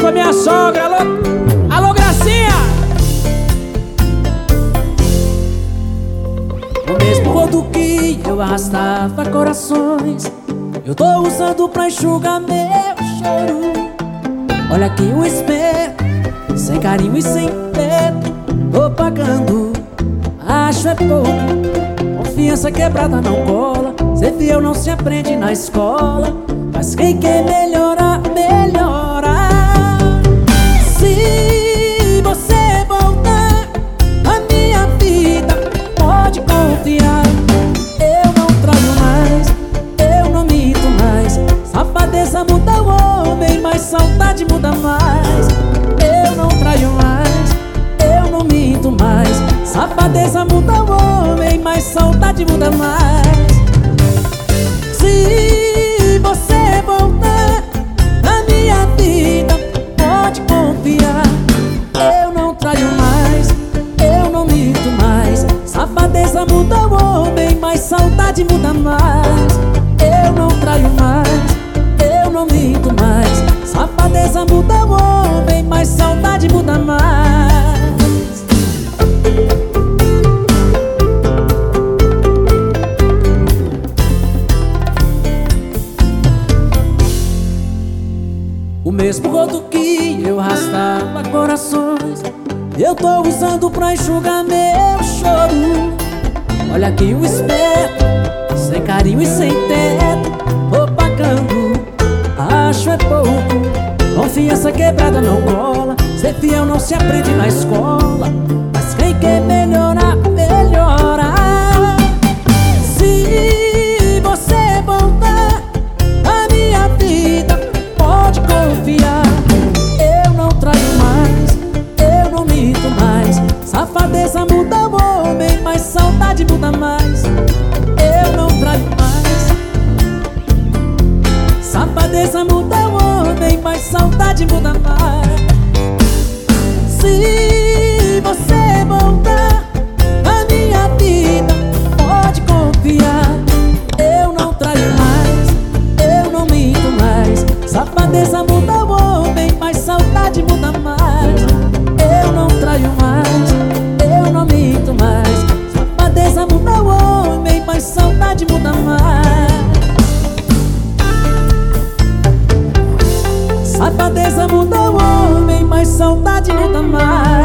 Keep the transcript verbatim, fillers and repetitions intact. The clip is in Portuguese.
Alô, minha sogra, alô, alô, Gracinha. O mesmo rodo que eu arrastava corações, eu tô usando pra enxugar meu choro. Olha aqui o espelho, sem carinho e sem medo, tô pagando, acho é pouco. Confiança quebrada não cola, ser fiel não se aprende na escola, mas quem quer melhorar, melhora. Se você voltar na minha vida, pode confiar, eu não traio mais, eu não minto mais. Safadeza muda o homem, mas saudade muda mais. Eu não traio mais, eu não minto mais. Safadeza muda o homem, mas saudade muda mais. Se você voltar na minha vida, pode confiar, eu não traio mais, eu não minto mais. Safadeza muda o homem, mas saudade muda mais. Eu não traio mais, eu não minto mais. Safadeza muda o homem, mas saudade muda mais. O mesmo rodo que eu arrastava corações, eu tô usando pra enxugar meu choro. Olha aqui o espelho, sem carinho e sem teto, tô pagando, acho é pouco. Confiança quebrada não cola, ser fiel não se aprende na escola, mas quem quer melhorar, melhora. Se você voltar na minha vida, pode confiar, eu não traio mais, eu não minto mais. Safadeza muda o homem, mas saudade muda mais. Eu não traio mais, safadeza muda o homem, mas saudade muda mais. Se você voltar na minha vida, pode confiar, eu não traio mais, eu não minto mais. Safadeza muda o homem, mas saudade muda mais. Eu não traio mais, eu não minto mais. Safadeza muda o homem, mas saudade muda mais. Safadeza muda o homem, mas saudade muda mais.